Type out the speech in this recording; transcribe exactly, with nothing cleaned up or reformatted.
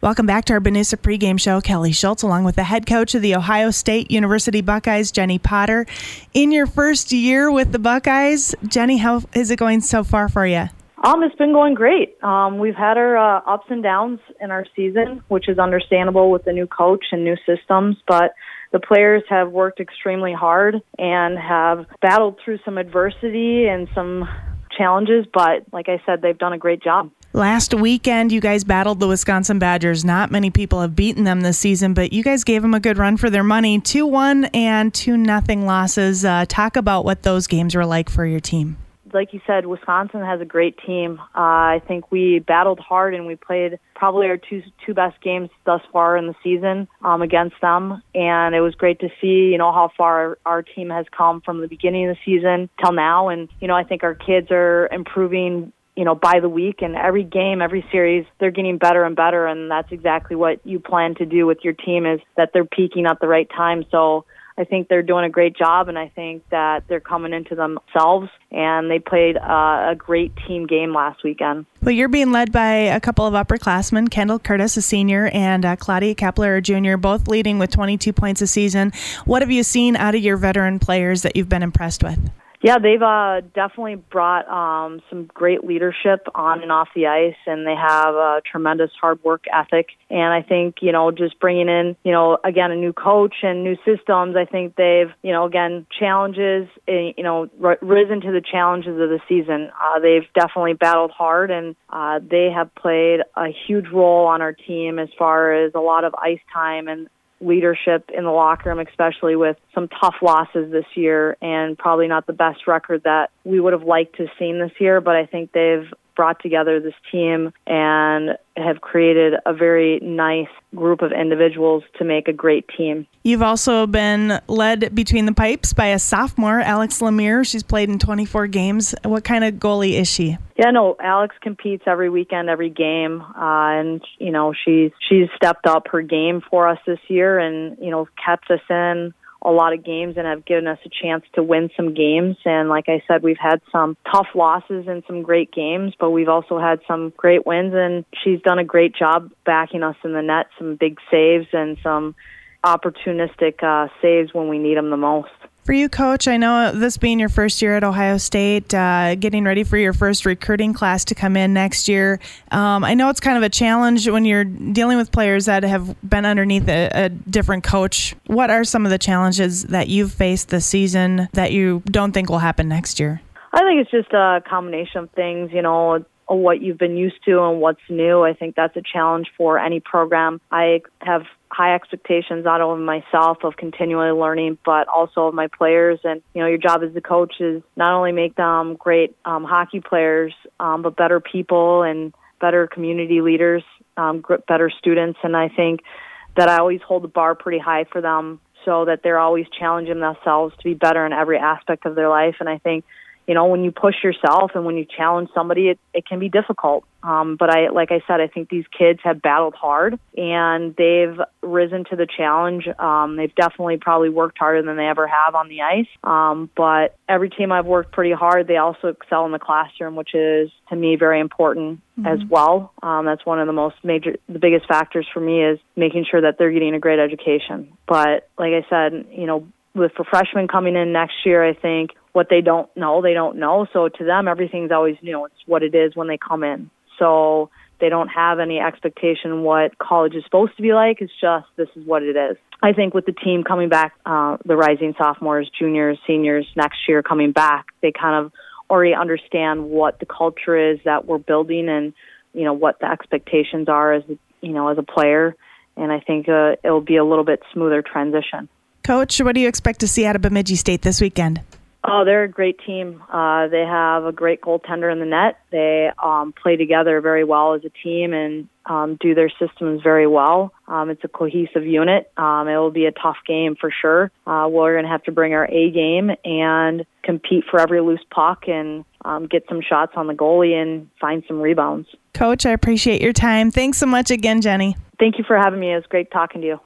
Welcome back to our Benusa pregame show. Kelly Schultz along with the head coach of the Ohio State University Buckeyes, Jenny Potter. In your first year with the Buckeyes, Jenny, how is it going so far for you? Um, it's been going great. Um, we've had our uh, ups and downs in our season, which is understandable with the new coach and new systems, but the players have worked extremely hard and have battled through some adversity and some challenges, but like I said, they've done a great job. Last weekend, you guys battled the Wisconsin Badgers. Not many people have beaten them this season, but you guys gave them a good run for their money. two one and two nothing losses. Uh, talk about what those games were like for your team. Like you said, Wisconsin has a great team. Uh, I think we battled hard and we played probably our two two best games thus far in the season um, against them. And it was great to see, you know, how far our, our team has come from the beginning of the season till now. And, you know, I think our kids are improving, you know, by the week, and every game, every series, they're getting better and better, and that's exactly what you plan to do with your team, is that they're peaking at the right time. So I think they're doing a great job, and I think that they're coming into themselves, and they played uh, a great team game last weekend. Well, you're being led by a couple of upperclassmen, Kendall Curtis, a senior, and uh, Claudia Kepler, a junior, both leading with twenty-two points a season. What have you seen out of your veteran players that you've been impressed with? Yeah, they've uh, definitely brought um, some great leadership on and off the ice, and they have a tremendous hard work ethic. And I think, you know, just bringing in, you know, again, a new coach and new systems, I think they've, you know, again, challenges, you know, r- risen to the challenges of the season. Uh, they've definitely battled hard, and uh, they have played a huge role on our team as far as a lot of ice time and leadership in the locker room, especially with some tough losses this year and probably not the best record that we would have liked to have seen this year. But I think they've brought together this team and have created a very nice group of individuals to make a great team. You've also been led between the pipes by a sophomore, Alex Lemire. She's played in twenty-four games. What kind of goalie is she? Yeah, no, Alex competes every weekend, every game, uh, and, you know, she's, she's stepped up her game for us this year and, you know, kept us in a lot of games and have given us a chance to win some games. And like I said, we've had some tough losses and some great games, but we've also had some great wins, and she's done a great job backing us in the net, some big saves and some opportunistic uh, saves when we need them the most. For you, Coach, I know this being your first year at Ohio State, uh, getting ready for your first recruiting class to come in next year. Um, I know it's kind of a challenge when you're dealing with players that have been underneath a, a different coach. What are some of the challenges that you've faced this season that you don't think will happen next year? I think it's just a combination of things, you know, what you've been used to and what's new. I think that's a challenge for any program. I have high expectations not only of myself of continually learning, but also of my players. And, you know, your job as the coach is not only make them great um, hockey players, um, but better people and better community leaders, um, gr- better students. And I think that I always hold the bar pretty high for them so that they're always challenging themselves to be better in every aspect of their life. And I think, you know, when you push yourself and when you challenge somebody, it, it can be difficult. Um, but I, like I said, I think these kids have battled hard and they've risen to the challenge. Um, they've definitely probably worked harder than they ever have on the ice. Um, but every team I've worked pretty hard, they also excel in the classroom, which is, to me, very important mm-hmm. as well. Um, that's one of the most major, the biggest factors for me is making sure that they're getting a great education. But like I said, you know, with for freshmen coming in next year, I think what they don't know, they don't know. So to them, everything's always new. It's what it is when they come in. So they don't have any expectation what college is supposed to be like. It's just this is what it is. I think with the team coming back, uh, the rising sophomores, juniors, seniors next year coming back, they kind of already understand what the culture is that we're building and, you know, what the expectations are as, you know, as a player. And I think uh, it'll be a little bit smoother transition. Coach, what do you expect to see out of Bemidji State this weekend? Oh, they're a great team. Uh, they have a great goaltender in the net. They um, play together very well as a team and um, do their systems very well. Um, it's a cohesive unit. Um, it will be a tough game for sure. Uh, we're going to have to bring our A game and compete for every loose puck and um, get some shots on the goalie and find some rebounds. Coach, I appreciate your time. Thanks so much again, Jenny. Thank you for having me. It was great talking to you.